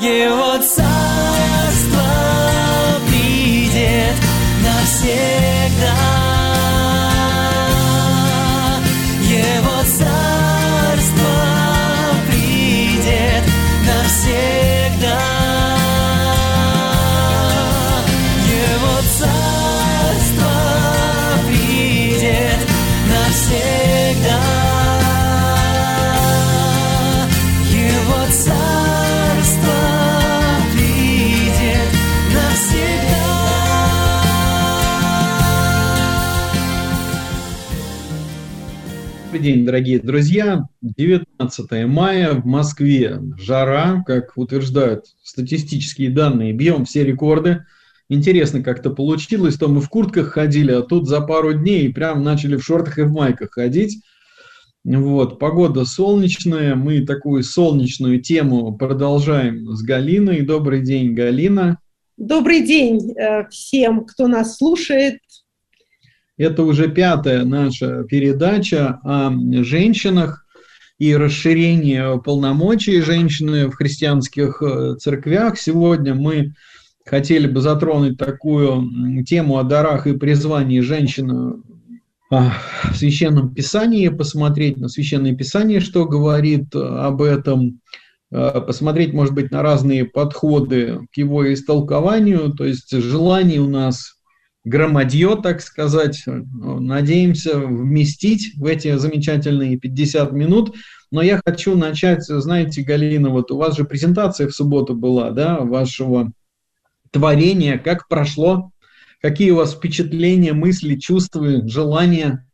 Его царство придет навсегда. Его царство придет навсегда. Его царство придет навсегда. Его царство придет навсегда. Добрый день, дорогие друзья. 19 мая в Москве. Жара, как утверждают статистические данные, бьем все рекорды. Интересно как-то получилось, то мы в куртках ходили, а тут за пару дней прям начали в шортах и в майках ходить. Вот, погода солнечная, мы такую солнечную тему продолжаем с Галиной. Добрый день, Галина. Добрый день всем, кто нас слушает. Это уже 5-я наша передача о женщинах и расширении полномочий женщины в христианских церквях. Сегодня мы хотели бы затронуть такую тему о дарах и призвании женщин в Священном Писании, посмотреть на Священное Писание, что говорит об этом, посмотреть, может быть, на разные подходы к его истолкованию, то есть желание у нас громадье, так сказать, надеемся вместить в эти замечательные 50 минут, но я хочу начать, знаете, Галина, вот у вас же презентация в субботу была, да, вашего творения, как прошло? Какие у вас впечатления, мысли, чувства, желания?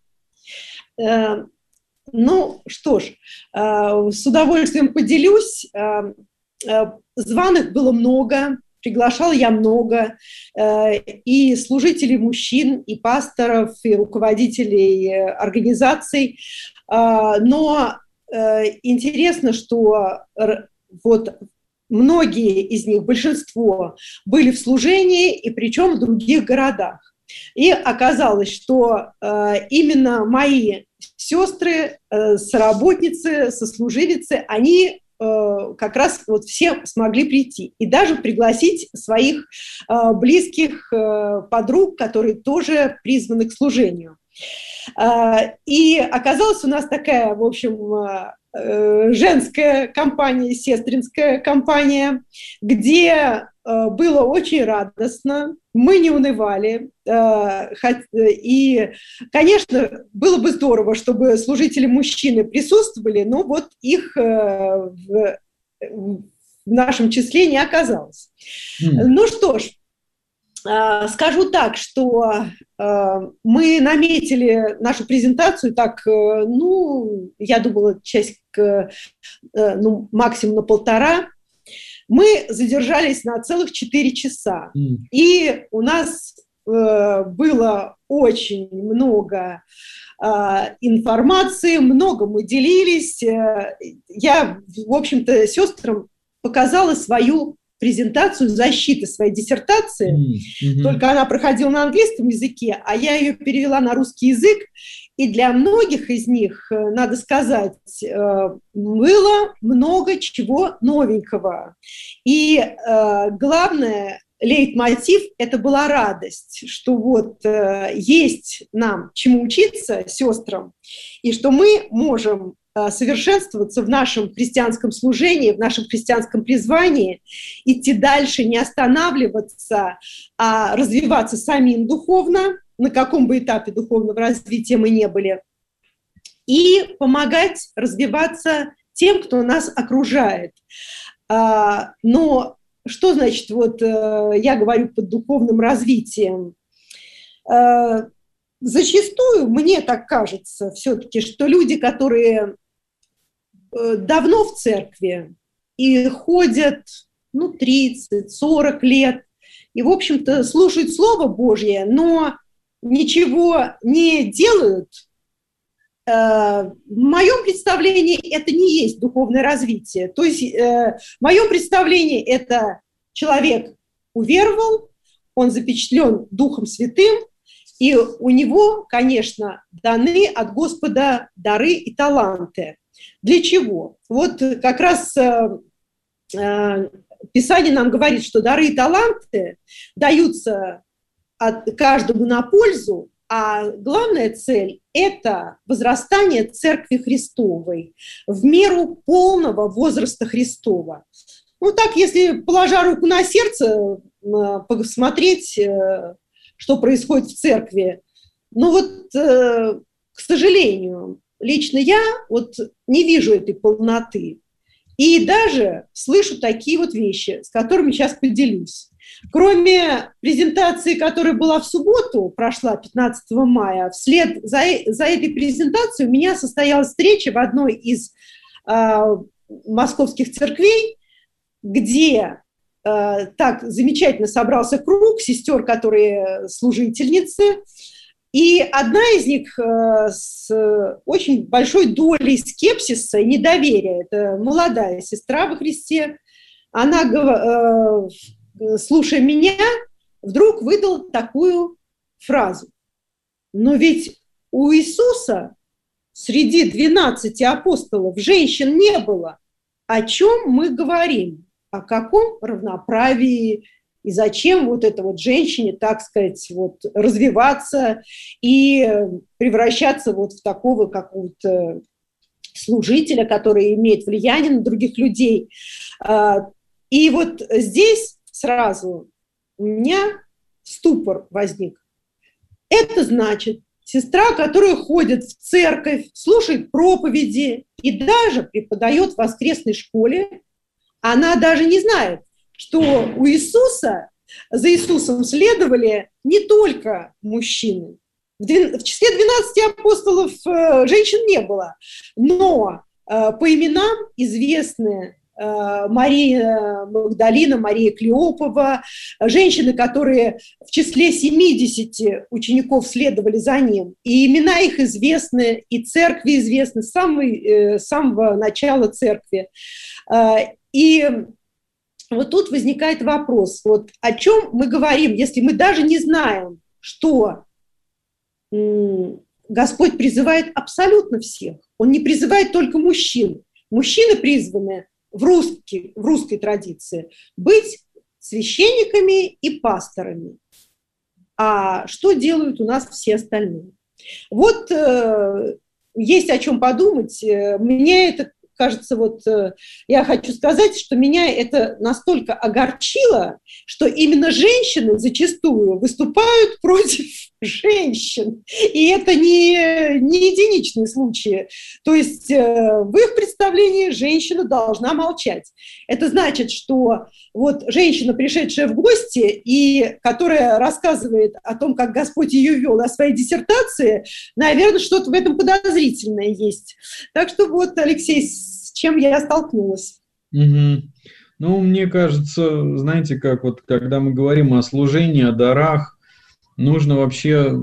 Ну, что ж, с удовольствием поделюсь. Званых было много, приглашала я много, и служителей мужчин, и пасторов, и руководителей организаций. Но интересно, что вот многие из них, большинство, были в служении, и причем в других городах. И оказалось, что именно мои сестры, соработницы, сослуживицы, они как раз вот все смогли прийти. И даже пригласить своих близких подруг, которые тоже призваны к служению. И оказалась у нас такая, в общем, женская компания, сестринская компания, где было очень радостно, мы не унывали. И, конечно, было бы здорово, чтобы служители мужчины присутствовали, но вот их в нашем числе не оказалось. Ну что ж, скажу так, что мы наметили нашу презентацию так, ну, я думала, максимум на 1,5. Мы задержались на целых 4 часа. И у нас было очень много информации, много мы делились. Я, в общем-то, сестрам показала свою презентацию защиты своей диссертации, только она проходила на английском языке, а я ее перевела на русский язык, и для многих из них, надо сказать, было много чего новенького. И главное, лейтмотив – это была радость, что вот есть нам чему учиться, сестрам, и что мы можем совершенствоваться в нашем христианском служении, в нашем христианском призвании, идти дальше, не останавливаться, а развиваться самим духовно, на каком бы этапе духовного развития мы не были, и помогать развиваться тем, кто нас окружает. Но что значит, вот я говорю под духовным развитием? Зачастую, мне так кажется, все-таки, что люди, которые давно в церкви и ходят 30-40 лет, и, в общем-то, слушают Слово Божье, но ничего не делают, в моем представлении это не есть духовное развитие. То есть в моем представлении это человек уверовал, он запечатлен Духом Святым, и у него, конечно, даны от Господа дары и таланты. Для чего? Вот как раз Писание нам говорит, что дары и таланты даются каждому на пользу, а главная цель – это возрастание Церкви Христовой в меру полного возраста Христова. Ну так, если, положа руку на сердце, посмотреть, что происходит в церкви. Ну вот, к сожалению, лично я вот не вижу этой полноты. И даже слышу такие вот вещи, с которыми сейчас поделюсь. Кроме презентации, которая была в субботу, прошла 15 мая, вслед за этой презентацией у меня состоялась встреча в одной из московских церквей, где так замечательно собрался круг сестер, которые служительницы, и одна из них с очень большой долей скепсиса и недоверия, это молодая сестра во Христе, она, слушая меня, вдруг выдала такую фразу: но ведь у Иисуса среди 12 апостолов женщин не было. О чем мы говорим? О каком равноправии? И зачем вот это вот женщине, так сказать, вот развиваться и превращаться вот в такого какого-то служителя, который имеет влияние на других людей. И вот здесь сразу у меня ступор возник. Это значит, сестра, которая ходит в церковь, слушает проповеди и даже преподает в воскресной школе, она даже не знает, что у Иисуса, за Иисусом следовали не только мужчины. В числе 12 апостолов женщин не было, но по именам известны Мария Магдалина, Мария Клеопова, женщины, которые в числе 70 учеников следовали за ним. И имена их известны, и церкви известны с самого начала церкви. И вот тут возникает вопрос, вот о чем мы говорим, если мы даже не знаем, что Господь призывает абсолютно всех. Он не призывает только мужчин. Мужчины призваны в русской традиции быть священниками и пасторами. А что делают у нас все остальные? Вот есть о чем подумать. Мне это кажется, вот я хочу сказать, что меня это настолько огорчило, что именно женщины зачастую выступают против женщин. И это не единичные случаи. То есть в их представлении женщина должна молчать. Это значит, что вот женщина, пришедшая в гости и которая рассказывает о том, как Господь ее вел, о своей диссертации, наверное, что-то в этом подозрительное есть. Так что вот, Алексей, с чем я столкнулась. Угу. Ну, мне кажется, знаете, как вот, когда мы говорим о служении, о дарах, нужно вообще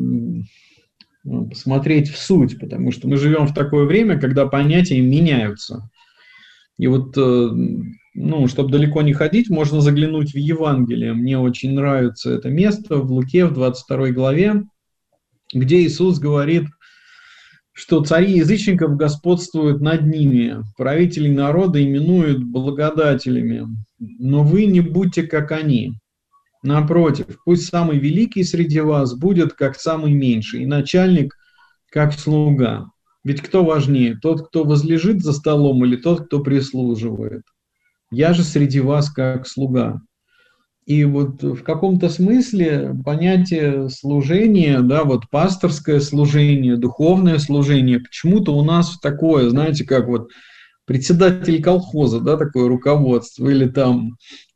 посмотреть в суть, потому что мы живем в такое время, когда понятия меняются. И вот, чтобы далеко не ходить, можно заглянуть в Евангелие. Мне очень нравится это место в Луке, в 22 главе, где Иисус говорит, что цари язычников господствуют над ними, правителей народа именуют благодателями, но вы не будьте как они. Напротив, пусть самый великий среди вас будет как самый меньший, и начальник как слуга. Ведь кто важнее, тот, кто возлежит за столом, или тот, кто прислуживает? Я же среди вас как слуга. И вот в каком-то смысле понятие служения, да, вот пасторское служение, духовное служение, почему-то у нас такое, знаете, как вот председатель колхоза, да, такое руководство, или там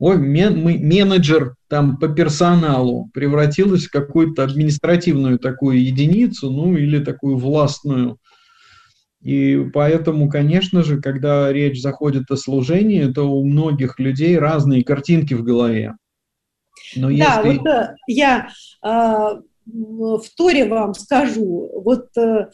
менеджер там по персоналу превратилось в какую-то административную такую единицу, ну или такую властную. И поэтому, конечно же, когда речь заходит о служении, то у многих людей разные картинки в голове. Но да, если... вот я вторе вам скажу, вот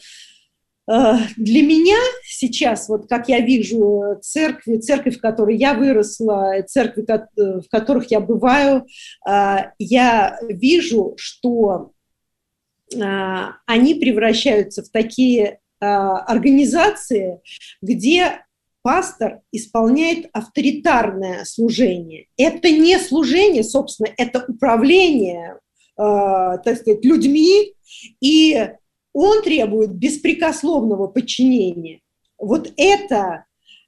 для меня сейчас, вот как я вижу церковь, в которой я выросла, церкви, в которых я бываю, я вижу, что они превращаются в такие организации, где пастор исполняет авторитарное служение. Это не служение, собственно, это управление, так сказать, людьми, и он требует беспрекословного подчинения. Вот это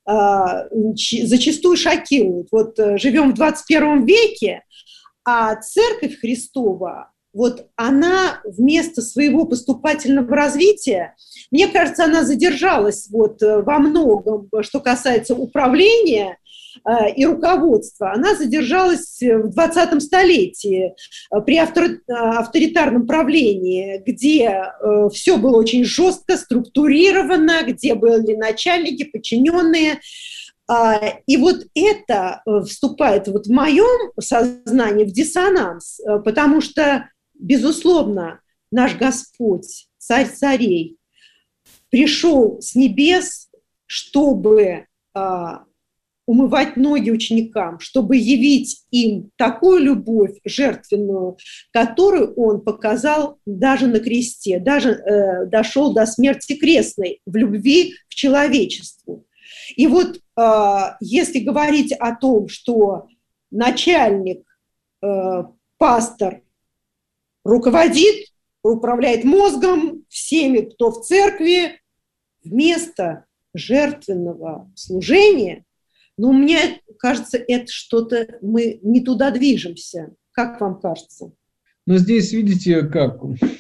зачастую шокирует. Вот живем в 21 веке, а Церковь Христова, вот она вместо своего поступательного развития, мне кажется, она задержалась вот во многом, что касается управления и руководства, она задержалась в 20 столетии при авторитарном правлении, где все было очень жестко структурировано, где были начальники, подчиненные. И вот это вступает вот в моем сознании в диссонанс, потому что, безусловно, наш Господь, Царь царей, пришел с небес, чтобы умывать ноги ученикам, чтобы явить им такую любовь жертвенную, которую он показал даже на кресте, даже дошел до смерти крестной в любви к человечеству. И вот если говорить о том, что начальник, пастор руководит, управляет мозгом всеми, кто в церкви, вместо жертвенного служения, но мне кажется, это что-то, мы не туда движемся. Как вам кажется? Но здесь, видите, как...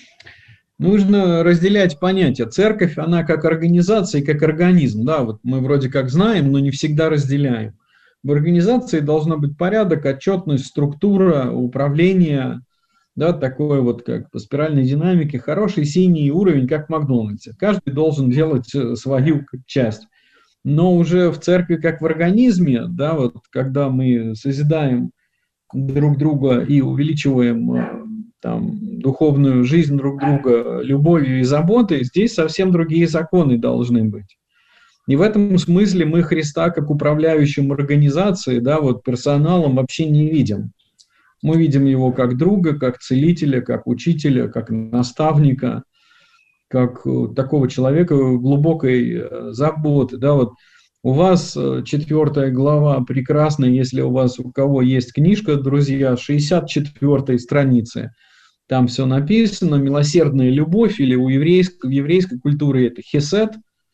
Нужно разделять понятия. Церковь, она как организация и как организм. Да, вот мы вроде как знаем, но не всегда разделяем. В организации должна быть порядок, отчетность, структура, управление, да, такое вот как по спиральной динамике, хороший синий уровень, как в Макдональдсе. Каждый должен делать свою часть. Но уже в церкви, как в организме, да, вот когда мы созидаем друг друга и увеличиваем там, духовную жизнь друг друга любовью и заботой, здесь совсем другие законы должны быть. И в этом смысле мы Христа как управляющим организацией, да, вот персоналом вообще не видим. Мы видим его как друга, как целителя, как учителя, как наставника, как такого человека глубокой заботы. Да, вот у вас 4 глава прекрасная, если у вас у кого есть книжка, друзья, 64 страницы. Там все написано, милосердная любовь, или в еврейской культуре это хесед.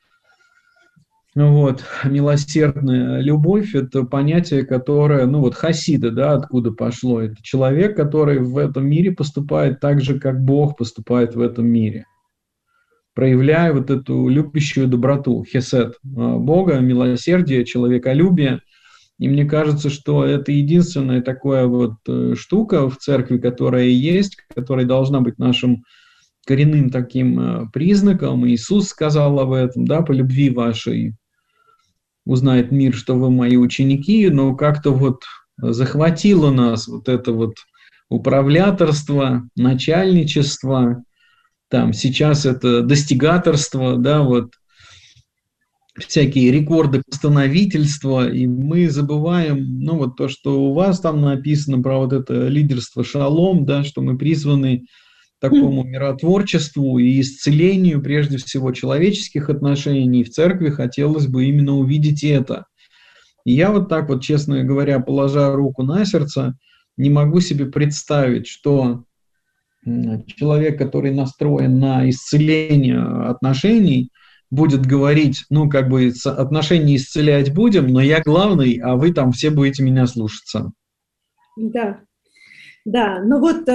Вот, милосердная любовь – это понятие, которое, ну вот хасиды, да, откуда пошло. Это человек, который в этом мире поступает так же, как Бог поступает в этом мире, проявляя вот эту любящую доброту, хесед Бога, милосердие, человеколюбие. И мне кажется, что это единственная такая вот штука в церкви, которая есть, которая должна быть нашим коренным таким признаком. Иисус сказал об этом, да, по любви вашей узнает мир, что вы мои ученики, но как-то вот захватило нас вот это вот управляторство, начальничество, там сейчас это достигаторство, да, вот всякие рекорды постановительства, и мы забываем, ну, вот то, что у вас там написано про вот это лидерство шалом, да, что мы призваны такому миротворчеству и исцелению, прежде всего, человеческих отношений. В церкви хотелось бы именно увидеть это. И я вот так вот, честно говоря, положа руку на сердце, не могу себе представить, что человек, который настроен на исцеление отношений, будет говорить, ну, как бы отношения исцелять будем, но я главный, а вы там все будете меня слушаться. Да, да, ну вот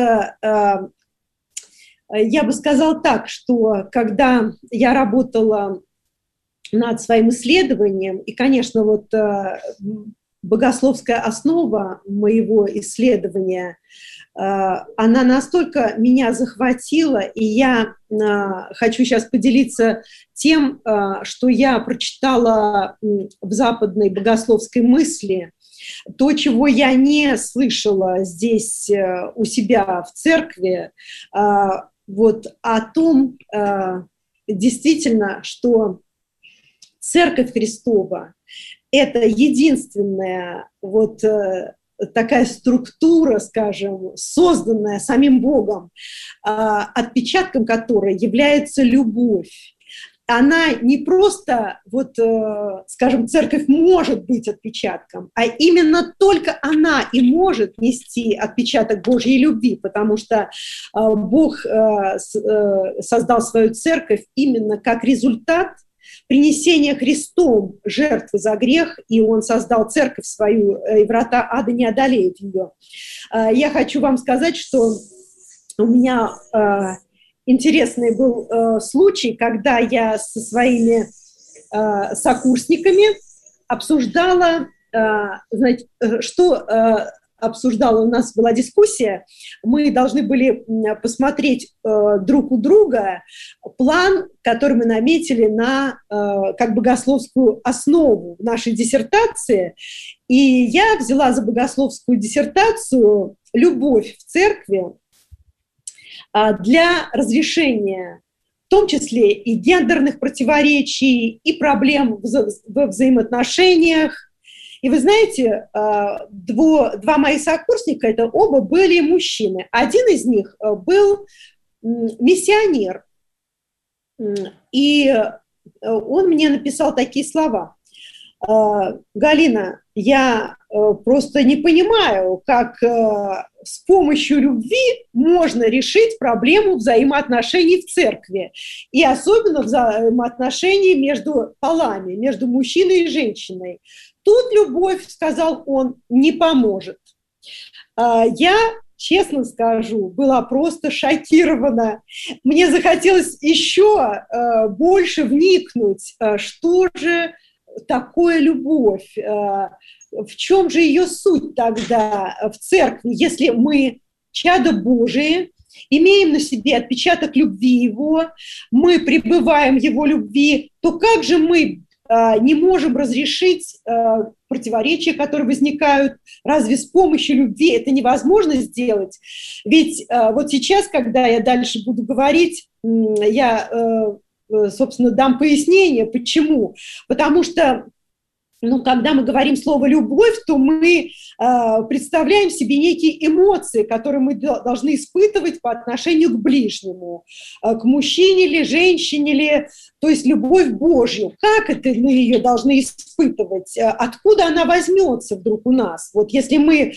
я бы сказала так, что когда я работала над своим исследованием, и, конечно, вот богословская основа моего исследования, она настолько меня захватила, и я хочу сейчас поделиться тем, что я прочитала в западной богословской мысли, то, чего я не слышала здесь у себя в церкви, вот о том, действительно, что Церковь Христова – это единственная вот такая структура, скажем, созданная самим Богом, отпечатком которой является любовь. она не просто, вот, скажем, церковь может быть отпечатком, а именно только она и может нести отпечаток Божьей любви, потому что Бог создал свою церковь именно как результат принесения Христом жертвы за грех, и Он создал церковь свою, и врата ада не одолеют ее. Я хочу вам сказать, что у меня интересный был случай, когда я со своими сокурсниками обсуждала, знаете, что обсуждала, у нас была дискуссия, мы должны были посмотреть друг у друга план, который мы наметили на как богословскую основу в нашей диссертации, и я взяла за богословскую диссертацию «Любовь в церкви» для разрешения, в том числе и гендерных противоречий, и проблем во взаимоотношениях. И вы знаете, два моих сокурсника, это оба были мужчины. Один из них был миссионер, и он мне написал такие слова: «Галина, я просто не понимаю, как с помощью любви можно решить проблему взаимоотношений в церкви, и особенно взаимоотношений между полами, между мужчиной и женщиной. Тут любовь, — сказал он, — не поможет». Я, честно скажу, была просто шокирована. Мне захотелось еще больше вникнуть, что же такое любовь, в чем же ее суть тогда в церкви, если мы чадо Божие, имеем на себе отпечаток любви Его, мы пребываем в Его любви, то как же мы не можем разрешить противоречия, которые возникают? Разве с помощью любви это невозможно сделать? Ведь вот сейчас, когда я дальше буду говорить, я, собственно, дам пояснение, почему. Потому что, когда мы говорим слово «любовь», то мы представляем себе некие эмоции, которые мы должны испытывать по отношению к ближнему, к мужчине или женщине, или, то есть любовь Божью. Как это мы ее должны испытывать? Откуда она возьмется вдруг у нас? Вот если мы,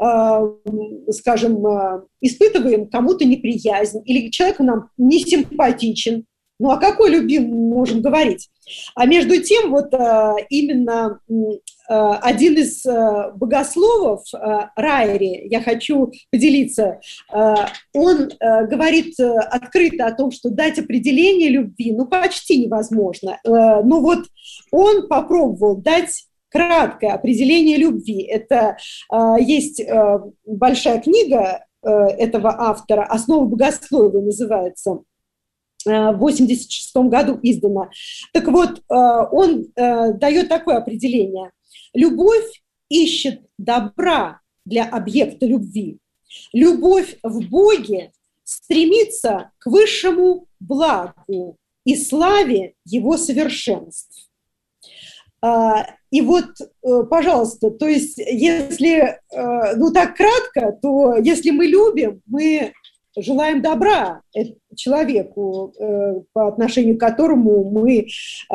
скажем, испытываем кому-то неприязнь, или человек нам не симпатичен, о какой любви мы можем говорить? А между тем, вот именно один из богословов, Райери, я хочу поделиться, он говорит открыто о том, что дать определение любви, почти невозможно. Но вот он попробовал дать краткое определение любви. Это есть большая книга этого автора «Основы богословия» называется. В 1986 году издана. Так вот, он дает такое определение. Любовь ищет добра для объекта любви. Любовь в Боге стремится к высшему благу и славе Его совершенств. И вот, пожалуйста, то есть, если, так кратко, то если мы любим, мы желаем добра человеку, по отношению к которому мы,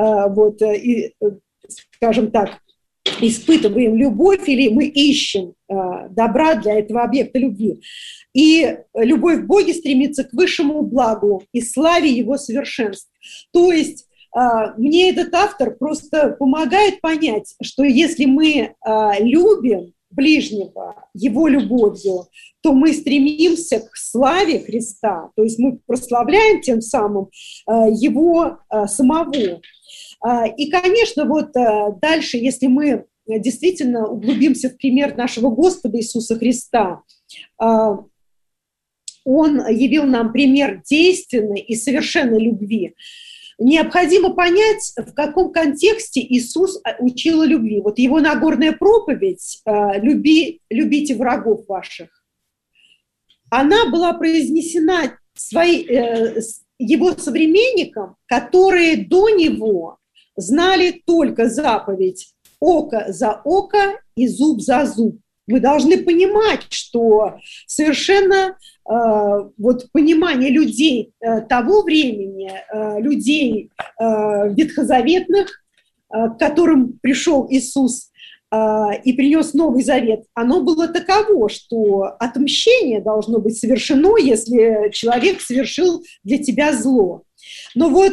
скажем так, испытываем любовь, или мы ищем добра для этого объекта любви. И любовь в Боге стремится к высшему благу и славе Его совершенств. То есть мне этот автор просто помогает понять, что если мы любим ближнего Его любовью, то мы стремимся к славе Христа, то есть мы прославляем тем самым Его самого. И, конечно, вот дальше, если мы действительно углубимся в пример нашего Господа Иисуса Христа, Он явил нам пример действенной и совершенной любви. Необходимо понять, в каком контексте Иисус учил о любви. Вот Его Нагорная проповедь «Любите врагов ваших», она была произнесена Его современникам, которые до Него знали только заповедь «око за око и зуб за зуб». Мы должны понимать, что совершенно вот понимание людей того времени, людей ветхозаветных, к которым пришел Иисус и принес Новый Завет, оно было таково, что отмщение должно быть совершено, если человек совершил для тебя зло. Но вот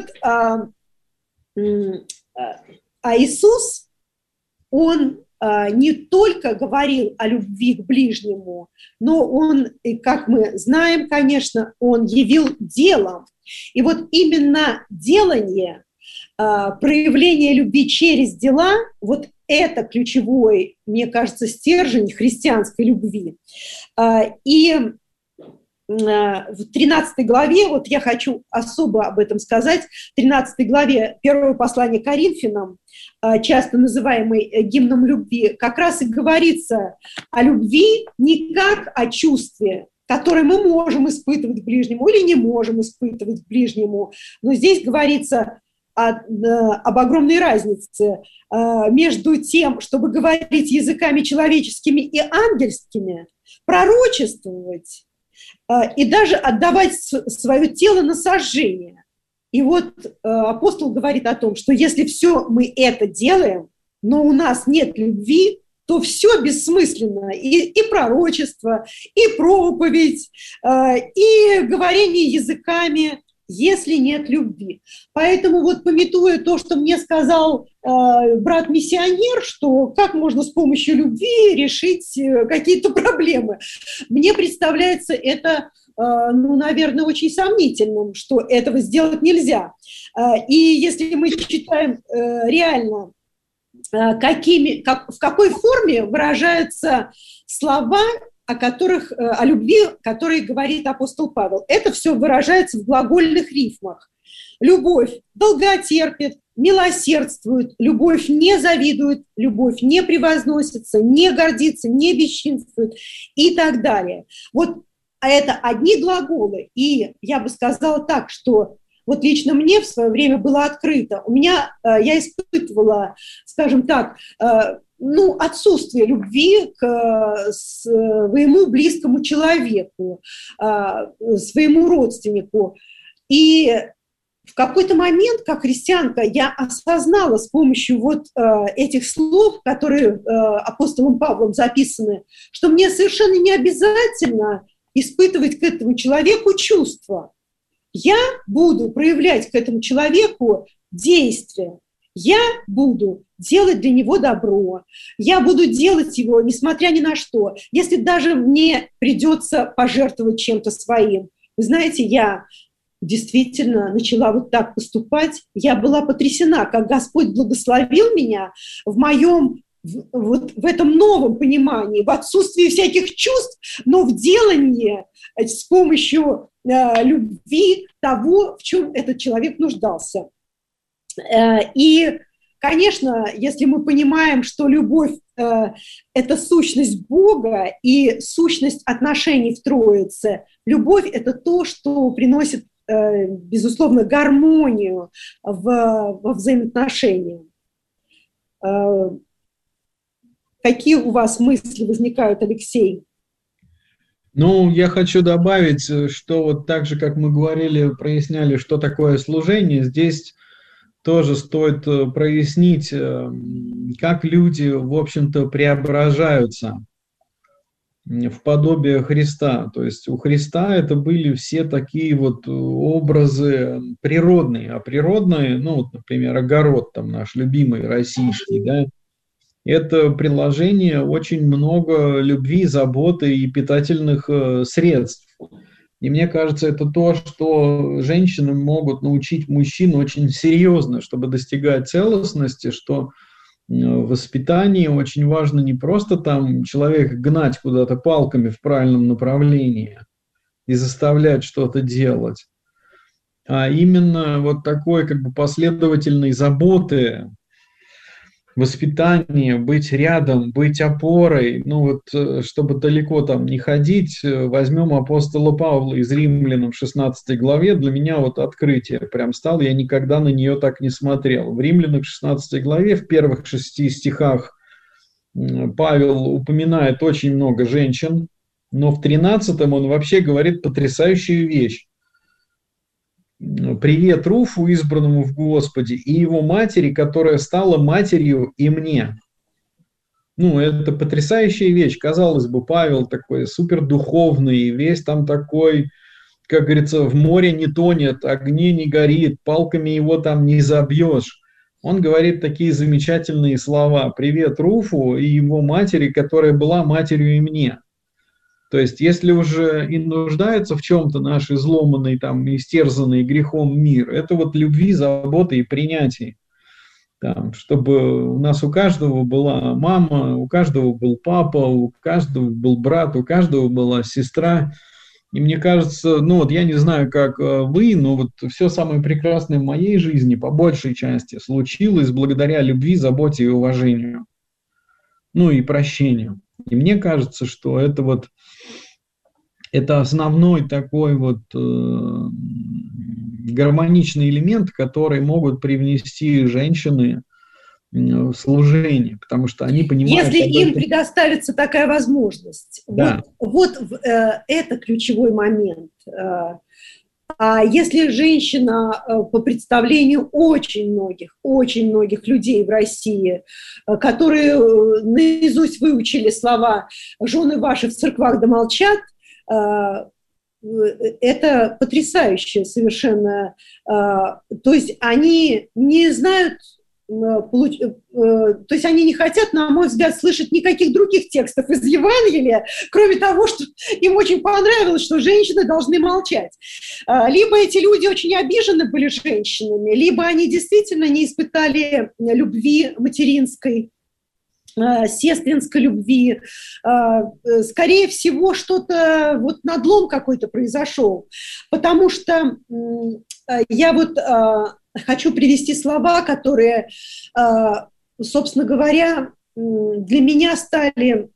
Иисус, он не только говорил о любви к ближнему, но он, как мы знаем, конечно, он явил делом. И вот именно делание, проявление любви через дела, вот это ключевой, мне кажется, стержень христианской любви. И в 13 главе, вот я хочу особо об этом сказать, в 13 главе первого послания Коринфянам, часто называемой гимном любви, как раз и говорится о любви не как о чувстве, которое мы можем испытывать к ближнему или не можем испытывать к ближнему, но здесь говорится об огромной разнице между тем, чтобы говорить языками человеческими и ангельскими, пророчествовать и даже отдавать свое тело на сожжение. И вот апостол говорит о том, что если все мы это делаем, но у нас нет любви, то все бессмысленно. И пророчество, и проповедь, и говорение языками, если нет любви. Поэтому вот памятуя то, что мне сказал брат-миссионер, что как можно с помощью любви решить какие-то проблемы, мне представляется это, наверное, очень сомнительным, что этого сделать нельзя. И если мы читаем реально, в какой форме выражаются слова, о любви, которые говорит апостол Павел. Это все выражается в глагольных рифмах. Любовь долготерпит, милосердствует, любовь не завидует, любовь не превозносится, не гордится, не бесчинствует и так далее. Вот это одни глаголы. И я бы сказала так, что вот лично мне в свое время было открыто. Я испытывала, скажем так, отсутствие любви к своему близкому человеку, своему родственнику. И в какой-то момент, как христианка, я осознала с помощью вот этих слов, которые апостолом Павлом записаны, что мне совершенно не обязательно испытывать к этому человеку чувства. Я буду проявлять к этому человеку действия. Я буду делать для него добро, я буду делать его, несмотря ни на что, если даже мне придется пожертвовать чем-то своим. Вы знаете, я действительно начала вот так поступать, я была потрясена, как Господь благословил меня в этом новом понимании, в отсутствии всяких чувств, но в делании с помощью любви того, в чем этот человек нуждался. И, конечно, если мы понимаем, что любовь – это сущность Бога и сущность отношений в Троице, любовь – это то, что приносит, безусловно, гармонию во взаимоотношениях. Какие у вас мысли возникают, Алексей? Я хочу добавить, что вот так же, как мы говорили, проясняли, что такое служение, здесь тоже стоит прояснить, как люди, в общем-то, преображаются в подобие Христа. То есть у Христа это были все такие вот образы природные. А природные, например, огород там наш любимый, российский, да, это приложение очень много любви, заботы и питательных средств. И мне кажется, это то, что женщины могут научить мужчин очень серьезно, чтобы достигать целостности, что в воспитании очень важно не просто там человека гнать куда-то палками в правильном направлении и заставлять что-то делать, а именно вот такой как бы последовательной заботы, воспитание, быть рядом, быть опорой, чтобы далеко там не ходить, возьмем апостола Павла из Римлянам 16 главе, для меня вот открытие прям стало, я никогда на нее так не смотрел. В Римлянах 16 главе, в первых 6 стихах Павел упоминает очень много женщин, но в 13-м он вообще говорит потрясающую вещь. «Привет Руфу, избранному в Господе, и его матери, которая стала матерью и мне». Ну, это потрясающая вещь. Казалось бы, Павел такой супердуховный, весь там такой, как говорится, в море не тонет, огне не горит, палками его там не забьешь. Он говорит такие замечательные слова: «Привет Руфу и его матери, которая была матерью и мне». То есть, если уже и нуждается в чем-то наш изломанный, там, истерзанный грехом мир, это вот любви, заботы и принятие. Там, чтобы у нас у каждого была мама, у каждого был папа, у каждого был брат, у каждого была сестра. И мне кажется, ну вот я не знаю, как вы, но вот все самое прекрасное в моей жизни, по большей части, случилось благодаря любви, заботе и уважению. Ну и прощению. И мне кажется, что это вот это основной такой вот гармоничный элемент, который могут привнести женщины в служение, потому что они понимают... Если им предоставится такая возможность. Да. Это ключевой момент. А если женщина, по представлению очень многих людей в России, которые наизусть выучили слова «жены ваши в церквах да молчат», это потрясающе совершенно. То есть они не знают, то есть они не хотят, на мой взгляд, слышать никаких других текстов из Евангелия, кроме того, что им очень понравилось, что женщины должны молчать. Либо эти люди очень обижены были женщинами, либо они действительно не испытали любви материнской, сестринской любви. Скорее всего, что-то, вот надлом какой-то произошел. Потому что я вот хочу привести слова, которые, собственно говоря, для меня стали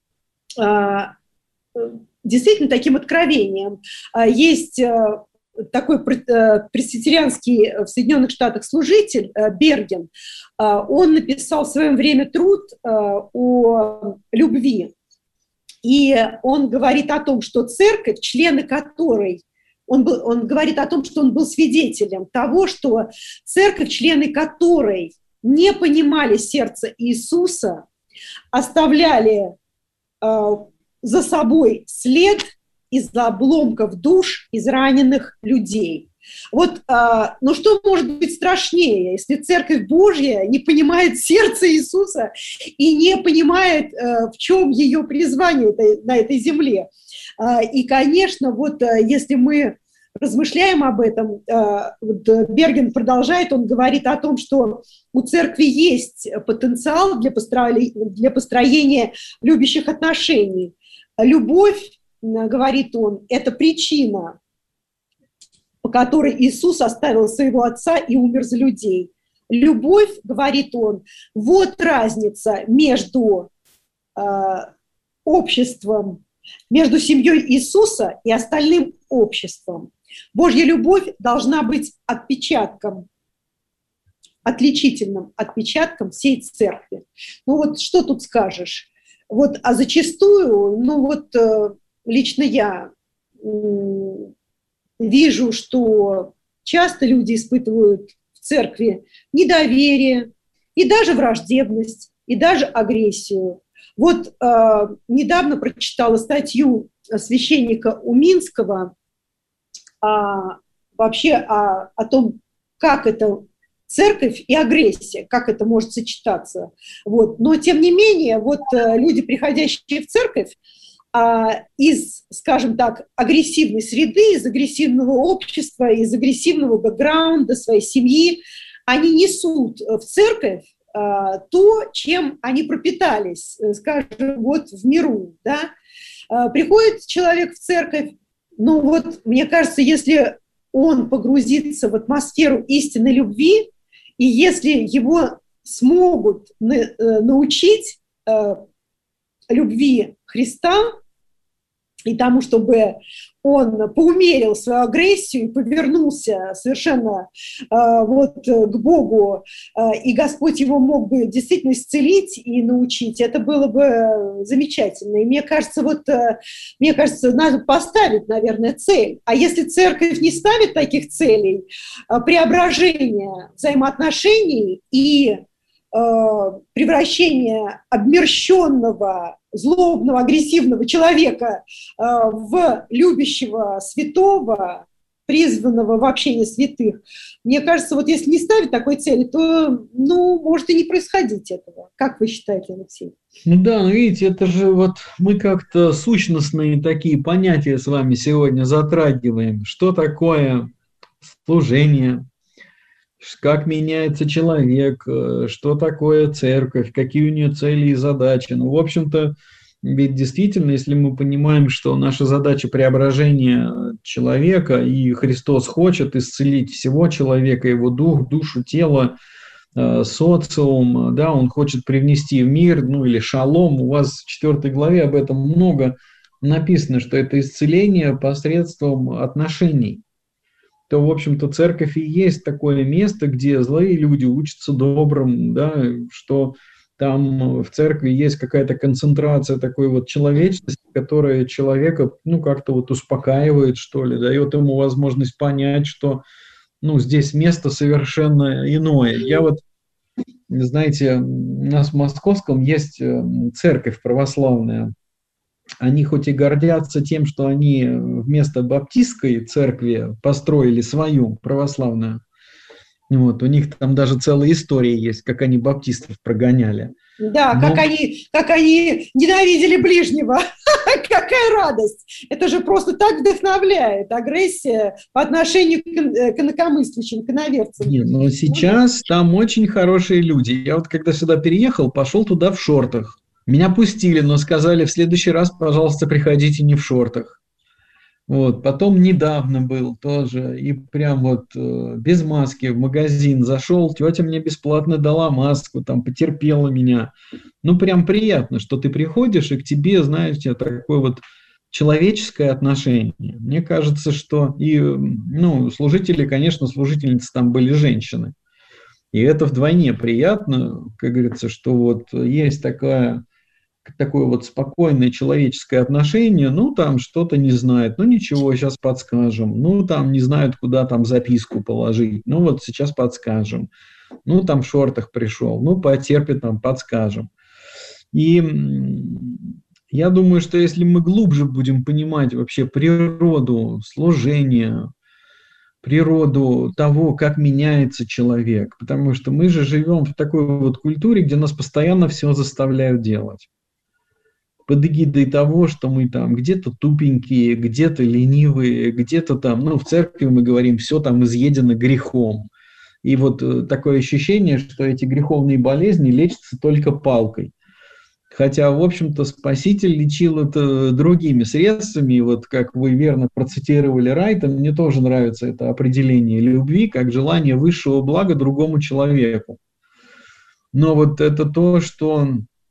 действительно таким откровением. Есть такой пресвитерианский в Соединенных Штатах служитель Берген. Он написал в свое время труд о любви. И он говорит о том, что церковь, члены которой, он говорит о том, что он был свидетелем того, что церковь, члены которой не понимали сердца Иисуса, оставляли за собой след из обломков душ израненных людей. Вот, ну что может быть страшнее, если Церковь Божья не понимает сердце Иисуса и не понимает, в чем ее призвание на этой земле. И, конечно, вот если мы размышляем об этом, вот Берген продолжает, он говорит о том, что у церкви есть потенциал для построения любящих отношений. Любовь, говорит он, это причина, по которой Иисус оставил своего Отца и умер за людей. Любовь, говорит он, вот разница между обществом, между семьей Иисуса и остальным обществом. Божья любовь должна быть отпечатком, отличительным отпечатком всей церкви. Ну вот что тут скажешь? Вот, а зачастую, ну вот лично я вижу, что часто люди испытывают в церкви недоверие, и даже враждебность, и даже агрессию. Вот недавно прочитала статью священника Уминского вообще о том, как это церковь и агрессия, как это может сочетаться. Вот. Но, тем не менее, вот люди, приходящие в церковь, из, скажем так, агрессивной среды, из агрессивного общества, из агрессивного бэкграунда своей семьи, они несут в церковь то, чем они пропитались, скажем, вот в миру. Да? Приходит человек в церковь, ну вот, мне кажется, если он погрузится в атмосферу истинной любви, и если его смогут научить любви Христа, и тому, чтобы он поумерил свою агрессию и повернулся совершенно к Богу, и Господь его мог бы действительно исцелить и научить, это было бы замечательно. И мне кажется, надо поставить, наверное, цель. А если церковь не ставит таких целей, преображения взаимоотношений и превращение обмерщенного, злобного, агрессивного человека в любящего святого, призванного в общение святых, мне кажется, вот если не ставить такой цели, то, может и не происходить этого. Как вы считаете, Алексей? Видите, это же вот мы как-то сущностные такие понятия с вами сегодня затрагиваем. Что такое служение? Как меняется человек, что такое церковь, какие у нее цели и задачи. В общем-то, ведь действительно, если мы понимаем, что наша задача преображения человека, и Христос хочет исцелить всего человека, его дух, душу, тело, социум, да, Он хочет привнести в мир, или шалом, у вас в 4 главе об этом много написано, что это исцеление посредством отношений. То, в общем-то, церковь и есть такое место, где злые люди учатся добрым, да, что там в церкви есть какая-то концентрация такой вот человечности, которая человека, как-то вот успокаивает, что ли, дает ему возможность понять, что, здесь место совершенно иное. Я вот, знаете, у нас в Московском есть церковь православная. Они хоть и гордятся тем, что они вместо баптистской церкви построили свою православную. У них там даже целая история есть, как они баптистов прогоняли. Да, как они ненавидели ближнего. Какая радость! Это же просто так вдохновляет. Агрессия по отношению к инакомыслящим, к иноверцам. Нет, но сейчас там очень хорошие люди. Я вот когда сюда переехал, пошел туда в шортах. Меня пустили, но сказали, в следующий раз, пожалуйста, приходите не в шортах. Потом недавно был тоже, и прям без маски в магазин зашел, тетя мне бесплатно дала маску, там потерпела меня. Прям приятно, что ты приходишь, и к тебе, знаете, такое человеческое отношение. Мне кажется, что и, служители, конечно, служительницы там были женщины. И это вдвойне приятно, как говорится, что есть такое спокойное человеческое отношение, там что-то не знает, ничего, сейчас подскажем, там не знают, куда там записку положить, сейчас подскажем, там в шортах пришел, потерпит, там подскажем. И я думаю, что если мы глубже будем понимать вообще природу служения, природу того, как меняется человек, потому что мы же живем в такой культуре, где нас постоянно все заставляют делать. Под эгидой того, что мы там где-то тупенькие, где-то ленивые, где-то там, в церкви мы говорим, все там изъедено грехом. И такое ощущение, что эти греховные болезни лечатся только палкой. Хотя, в общем-то, Спаситель лечил это другими средствами. Как вы верно процитировали Райта, мне тоже нравится это определение любви, как желание высшего блага другому человеку. Но это то, что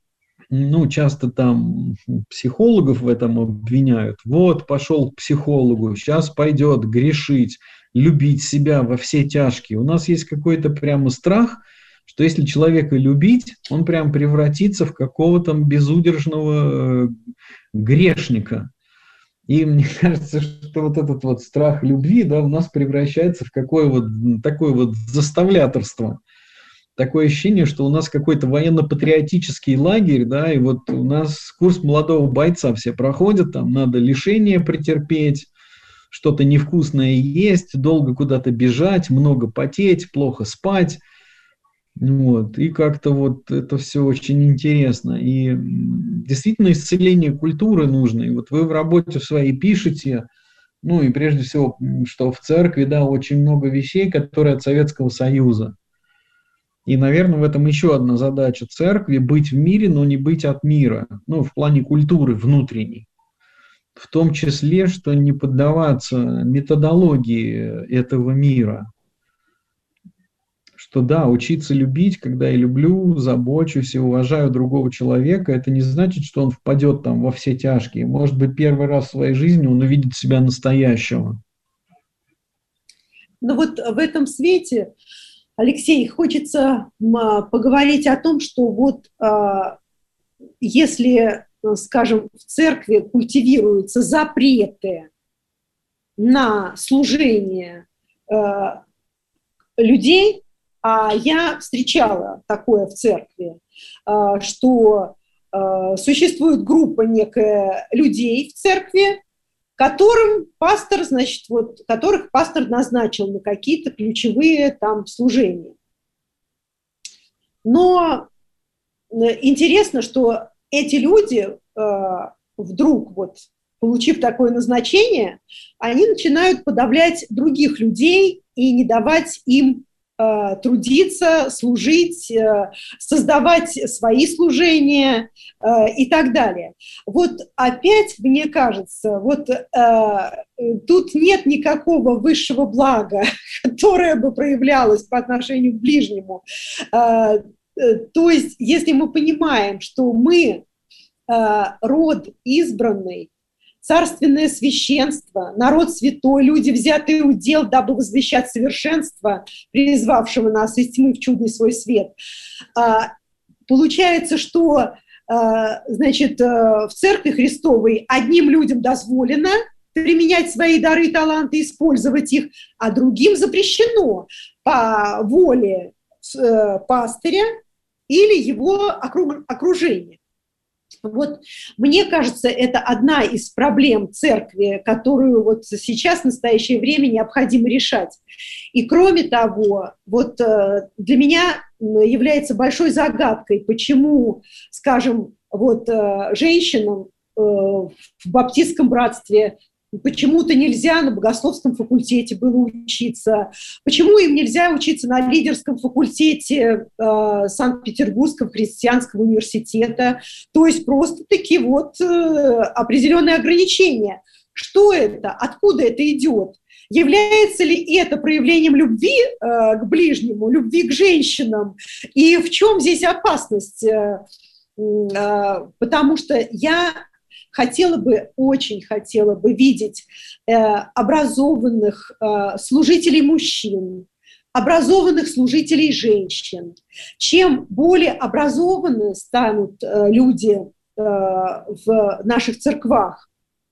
часто там психологов в этом обвиняют. Пошел к психологу, сейчас пойдет грешить, любить себя во все тяжкие. У нас есть какой-то прямо страх, что если человека любить, он прям превратится в какого-то безудержного грешника. И мне кажется, что этот страх любви, да, у нас превращается в такое заставляторство. Такое ощущение, что у нас какой-то военно-патриотический лагерь, да, и у нас курс молодого бойца все проходят, там надо лишение претерпеть, что-то невкусное есть, долго куда-то бежать, много потеть, плохо спать. И как-то это все очень интересно. И действительно исцеление культуры нужно. И вы в работе своей пишете, и прежде всего, что в церкви, да, очень много вещей, которые от Советского Союза. И, наверное, в этом еще одна задача церкви – быть в мире, но не быть от мира, в плане культуры внутренней. В том числе, что не поддаваться методологии этого мира, что да, учиться любить, когда я люблю, забочусь и уважаю другого человека, это не значит, что он впадет там во все тяжкие. Может быть, первый раз в своей жизни он увидит себя настоящего. Ну вот в этом свете, Алексей, хочется поговорить о том, что вот если, скажем, в церкви культивируются запреты на служение людей, а я встречала такое в церкви, что существует группа некая людей в церкви, которых пастор назначил на какие-то ключевые там служения. Но интересно, что эти люди вдруг, вот, получив такое назначение, они начинают подавлять других людей и не давать им трудиться, служить, создавать свои служения и так далее. Вот опять, мне кажется, вот тут нет никакого высшего блага, которое бы проявлялось по отношению к ближнему. То есть, если мы понимаем, что мы род избранный, царственное священство, народ святой, люди, взятые удел, дабы возвещать совершенство, призвавшего нас из тьмы в чудный свой свет. Получается, что, значит, в Церкви Христовой одним людям дозволено применять свои дары и таланты, использовать их, а другим запрещено по воле пастыря или его окружения. Вот, мне кажется, это одна из проблем церкви, которую вот сейчас, в настоящее время, необходимо решать. И кроме того, вот для меня является большой загадкой, почему, скажем, вот женщинам в баптистском братстве почему-то нельзя на богословском факультете было учиться, почему им нельзя учиться на лидерском факультете Санкт-Петербургского христианского университета, то есть просто-таки вот определенные ограничения. Что это? Откуда это идет? Является ли это проявлением любви к ближнему, любви к женщинам? И в чем здесь опасность? Потому что я очень хотела бы видеть образованных служителей мужчин, образованных служителей женщин. Чем более образованные станут люди в наших церквах,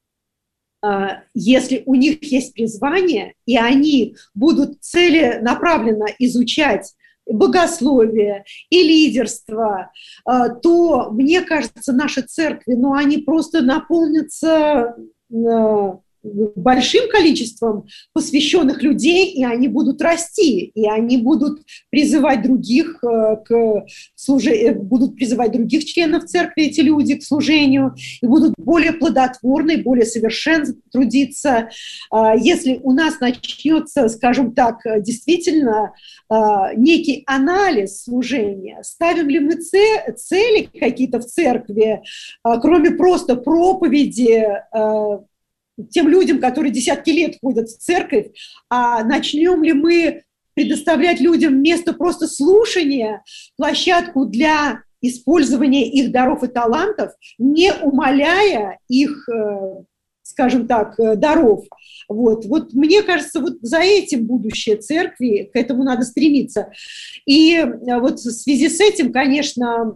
если у них есть призвание, и они будут целенаправленно изучать богословие и лидерство, то, мне кажется, наши церкви, они просто наполнятся большим количеством посвященных людей, и они будут расти, и они будут призывать других будут призывать других членов церкви, эти люди, к служению, и будут более плодотворны, более совершенно трудиться. Если у нас начнется, скажем так, действительно некий анализ служения, ставим ли мы цели какие-то в церкви, кроме просто проповеди тем людям, которые десятки лет ходят в церковь, а начнем ли мы предоставлять людям вместо просто слушания площадку для использования их даров и талантов, не умаляя их, скажем так, даров. Вот мне кажется, вот за этим будущее церкви, к этому надо стремиться. И вот в связи с этим, конечно,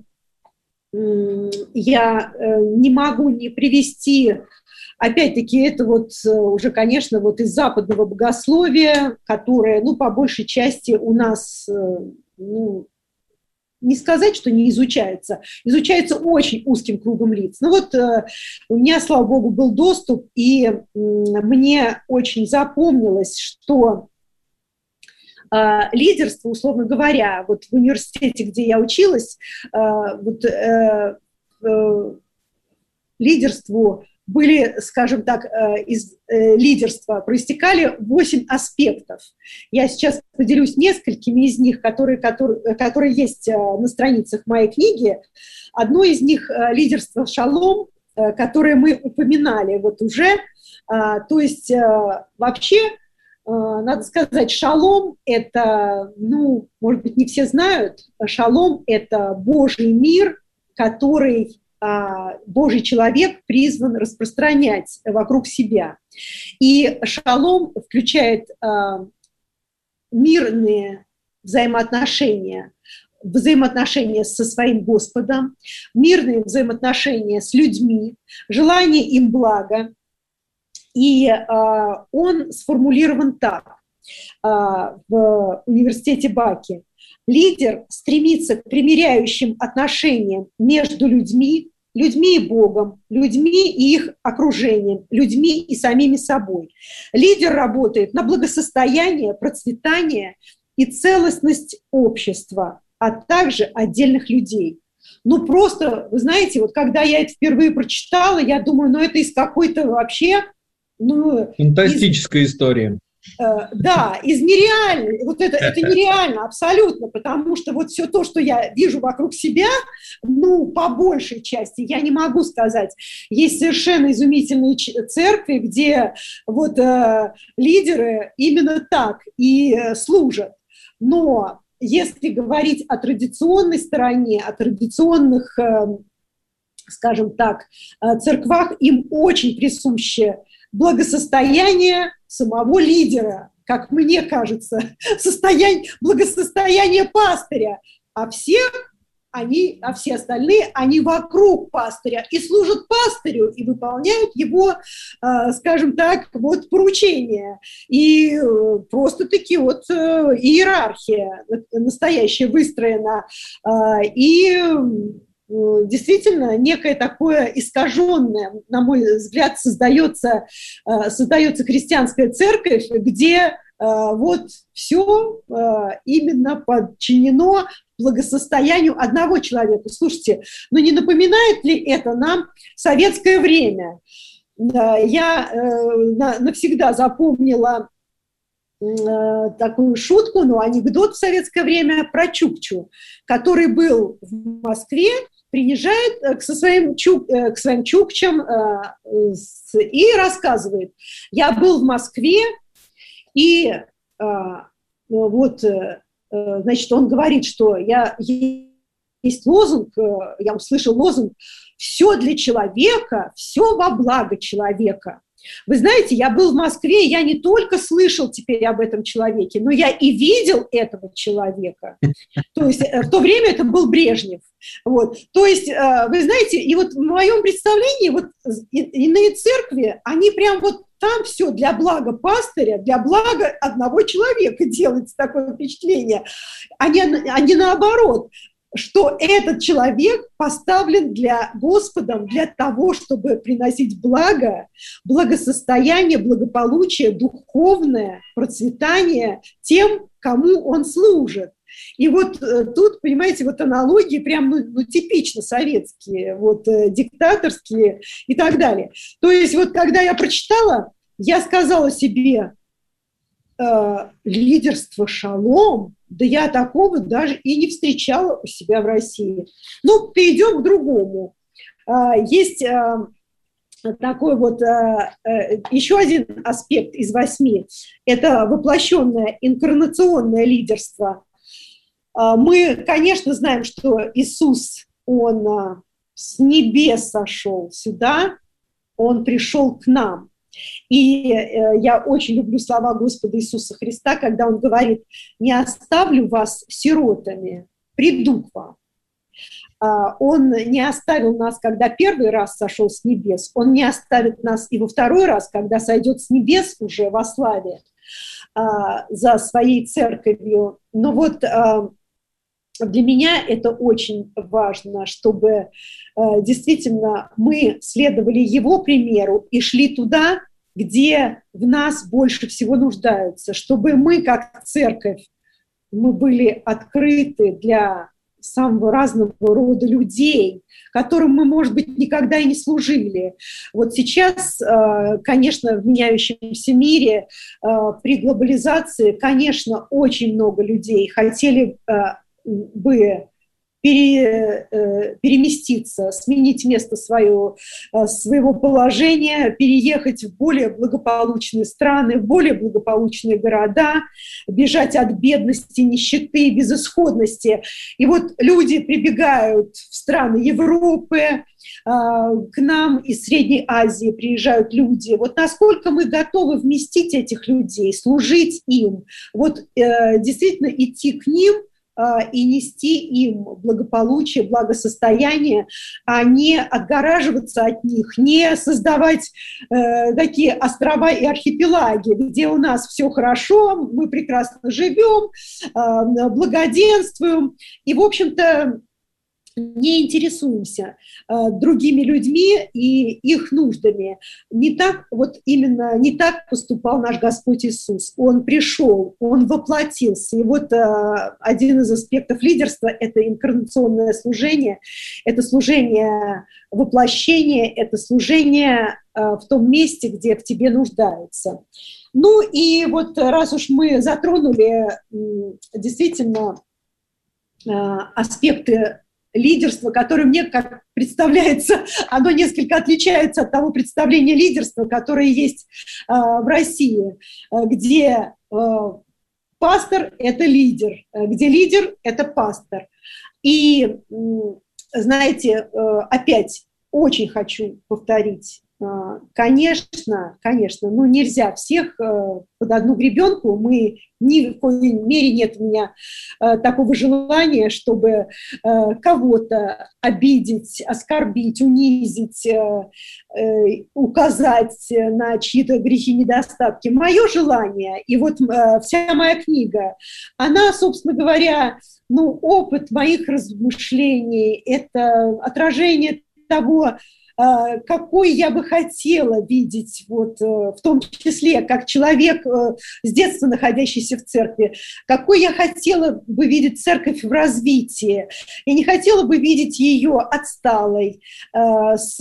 я не могу не привести. Опять-таки, это вот уже, конечно, вот из западного богословия, которое, по большей части у нас, не сказать, что не изучается, изучается очень узким кругом лиц. У меня, слава богу, был доступ, и мне очень запомнилось, что лидерство, условно говоря, вот в университете, где я училась, лидерству были, скажем так, из лидерства проистекали 8 аспектов. Я сейчас поделюсь несколькими из них, которые есть на страницах моей книги. Одно из них – лидерство шалом, которое мы упоминали вот уже. То есть вообще надо сказать, шалом – это, может быть, не все знают, шалом – это Божий мир, который Божий человек призван распространять вокруг себя. И шалом включает мирные взаимоотношения со своим Господом, мирные взаимоотношения с людьми, желание им блага. И он сформулирован так в университете Баки. Лидер стремится к примиряющим отношениям между людьми и Богом, людьми и их окружением, людьми и самими собой. Лидер работает на благосостояние, процветание и целостность общества, а также отдельных людей. Просто, вы знаете, вот когда я это впервые прочитала, я думаю, это из какой-то вообще... фантастическая история. Да, из нереальной. Вот это нереально абсолютно, потому что вот все то, что я вижу вокруг себя, по большей части, я не могу сказать. Есть совершенно изумительные церкви, где вот лидеры именно так и служат. Но если говорить о традиционной стороне, о традиционных, скажем так, церквах, им очень присуще благосостояние самого лидера, как мне кажется, благосостояние пастыря, а все остальные, они вокруг пастыря и служат пастырю, и выполняют его, скажем так, вот поручения. И просто-таки вот иерархия настоящая выстроена. И действительно некое такое искаженное, на мой взгляд, создается христианская церковь, где вот все именно подчинено благосостоянию одного человека. Слушайте, не напоминает ли это нам советское время? Я навсегда запомнила такую шутку, анекдот в советское время про Чукчу, который был в Москве, приезжает к своим чукчам и рассказывает: я был в Москве, и значит, он говорит, что есть лозунг, я услышал лозунг: «Все для человека, все во благо человека». Вы знаете, я был в Москве, я не только слышал теперь об этом человеке, но я и видел этого человека. То есть в то время это был Брежнев. Вот. То есть, вы знаете, и вот в моем представлении вот иные церкви, они прям вот там все для блага пастыря, для блага одного человека делается такое впечатление, а не наоборот, что этот человек поставлен Господом для того, чтобы приносить благо, благосостояние, благополучие, духовное процветание тем, кому он служит. И вот тут, понимаете, вот аналогии прям типично советские, вот диктаторские и так далее. То есть вот когда я прочитала, я сказала себе: лидерство шалом, да я такого даже и не встречала у себя в России. Перейдем к другому. Есть такой вот еще один аспект из 8. Это воплощенное инкарнационное лидерство. Мы, конечно, знаем, что Иисус, Он с небес сошел сюда, Он пришел к нам. И я очень люблю слова Господа Иисуса Христа, когда Он говорит: «Не оставлю вас сиротами, приду к вам». Он не оставил нас, когда первый раз сошел с небес, Он не оставит нас и во второй раз, когда сойдет с небес уже во славе за своей церковью. Но вот для меня это очень важно, чтобы действительно мы следовали Его примеру и шли туда, где в нас больше всего нуждаются, чтобы мы, как церковь, мы были открыты для самого разного рода людей, которым мы, может быть, никогда и не служили. Вот сейчас, конечно, в меняющемся мире, при глобализации, конечно, очень много людей хотели бы переместиться, сменить место своего положения, переехать в более благополучные страны, в более благополучные города, бежать от бедности, нищеты, безысходности. И вот люди прибегают в страны Европы, к нам из Средней Азии приезжают люди. Вот насколько мы готовы вместить этих людей, служить им, вот действительно идти к ним и нести им благополучие, благосостояние, а не отгораживаться от них, не создавать такие острова и архипелаги, где у нас все хорошо, мы прекрасно живем, благоденствуем. И, в общем-то, не интересуемся другими людьми и их нуждами. Не так поступал наш Господь Иисус. Он пришел, Он воплотился. И вот один из аспектов лидерства – это инкарнационное служение, это служение воплощения, это служение в том месте, где в тебе нуждаются. Ну и вот раз уж мы затронули действительно аспекты лидерство, которое мне, как представляется, оно несколько отличается от того представления лидерства, которое есть в России, где пастор – это лидер, где лидер – это пастор. И, знаете, опять очень хочу повторить, конечно, ну нельзя всех под одну гребенку, ни в коей мере нет у меня такого желания, чтобы кого-то обидеть, оскорбить, унизить, указать на чьи-то грехи, недостатки. Мое желание, и вот вся моя книга, она, собственно говоря, опыт моих размышлений, это отражение того, какой я бы хотела видеть, вот, в том числе, как человек, с детства находящийся в церкви, какой я хотела бы видеть церковь в развитии. Я не хотела бы видеть ее отсталой, с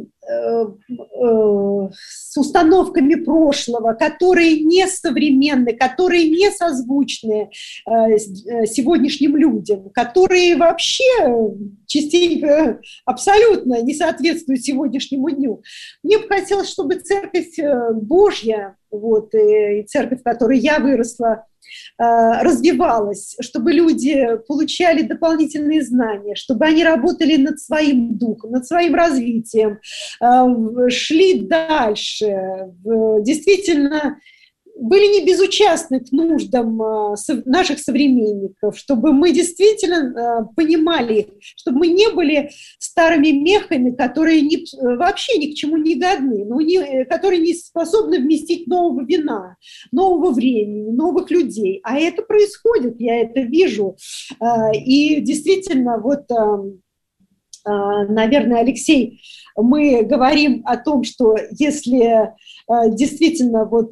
установками прошлого, которые не современны, которые не созвучны сегодняшним людям, которые вообще частенько абсолютно не соответствуют сегодняшнему дню. Мне бы хотелось, чтобы церковь Божья, вот, и церковь, в которой я выросла, развивалась, чтобы люди получали дополнительные знания, чтобы они работали над своим духом, над своим развитием, шли дальше, действительно были не безучастны к нуждам наших современников, чтобы мы действительно понимали их, чтобы мы не были старыми мехами, которые вообще ни к чему не годны, которые не способны вместить нового вина, нового времени, новых людей. А это происходит, я это вижу. И действительно, вот, наверное, Алексей, мы говорим о том, что если действительно вот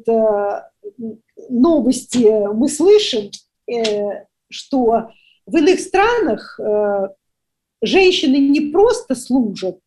новости мы слышим, что в иных странах женщины не просто служат,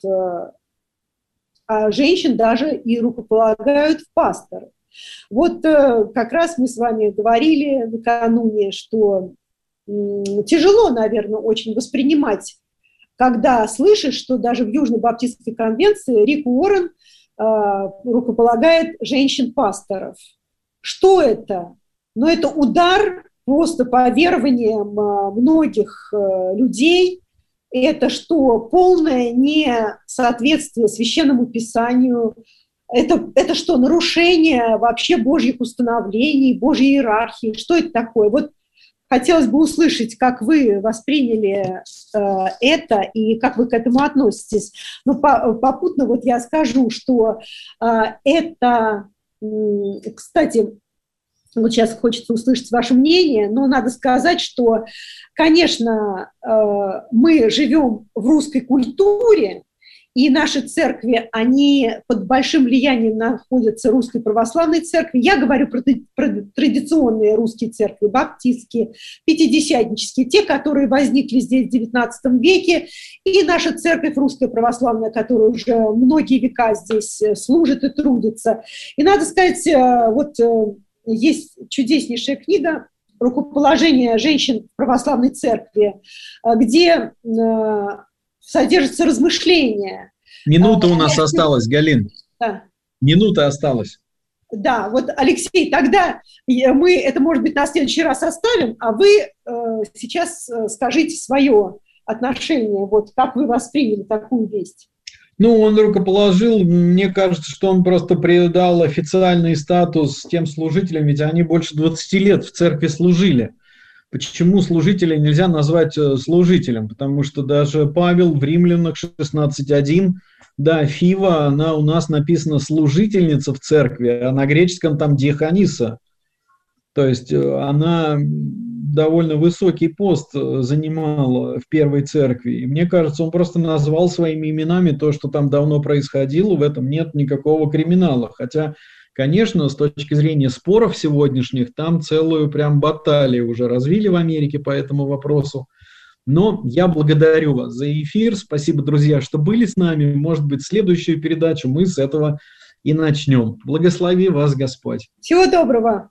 а женщин даже и рукополагают в пасторы. Вот как раз мы с вами говорили накануне, что тяжело, наверное, очень воспринимать, когда слышишь, что даже в Южной Баптистской конвенции Рик Уоррен рукополагает женщин-пасторов. Что это? Это удар просто по верованиям многих людей. Это что? Полное несоответствие Священному Писанию. Это что? Нарушение вообще Божьих установлений, Божьей иерархии. Что это такое? Вот хотелось бы услышать, как вы восприняли это и как вы к этому относитесь. Но попутно вот я скажу, что это, кстати, вот сейчас хочется услышать ваше мнение, но надо сказать, что, конечно, мы живем в русской культуре, и наши церкви, они под большим влиянием находятся русской православной церкви. Я говорю про традиционные русские церкви, баптистские, пятидесятнические, те, которые возникли здесь в XIX веке, и наша церковь русская православная, которая уже многие века здесь служит и трудится. И надо сказать, вот есть чудеснейшая книга рукоположение женщин в православной церкви, где содержатся размышления. Минута у нас осталась, Галин. Да. Минута осталась. Да, вот, Алексей, тогда мы это, может быть, на следующий раз оставим, а вы сейчас скажите свое отношение, вот как вы восприняли такую весть. Ну, он рукоположил, мне кажется, что он просто придал официальный статус тем служителям, ведь они больше 20 лет в церкви служили. Почему служителя нельзя назвать служителем? Потому что даже Павел в Римлянах 16:1, да, Фива, она у нас написана служительница в церкви, а на греческом там диакониса. То есть она довольно высокий пост занимала в первой церкви. И мне кажется, он просто назвал своими именами то, что там давно происходило, в этом нет никакого криминала. Хотя, конечно, с точки зрения споров сегодняшних, там целую прям баталию уже развили в Америке по этому вопросу. Но я благодарю вас за эфир. Спасибо, друзья, что были с нами. Может быть, следующую передачу мы с этого и начнем. Благослови вас Господь. Всего доброго.